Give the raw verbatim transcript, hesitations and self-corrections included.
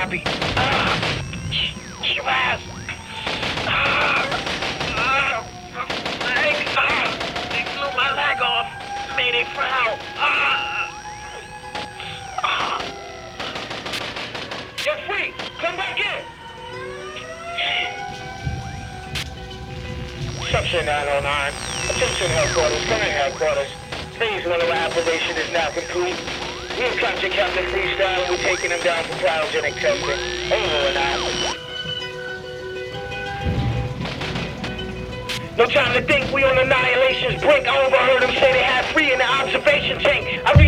copy. Ah, cheap ass. Ah, ah, leg. Ah, they blew my leg off. Made it frown. Ah, ah. You're free. Come back in. Section nine oh nine. Attention headquarters. Current headquarters. Phase one of our operation is now complete. We've captured Captain Freestyle and we're taking him down for cryogenic testing. Over and out. No time to think, we on Annihilation's brink. I overheard him say they had free in the observation tank. I